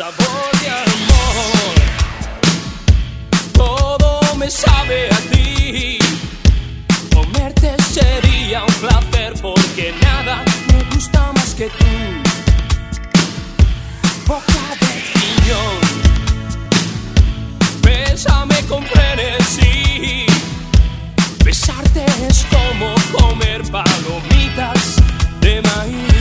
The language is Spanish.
sabor de amor. Todo me sabe a ti. Comerte sería un placer porque nada me gusta más que tú. Boca de piñón, bésame con frenesí. Besarte es como comer palomitas de maíz.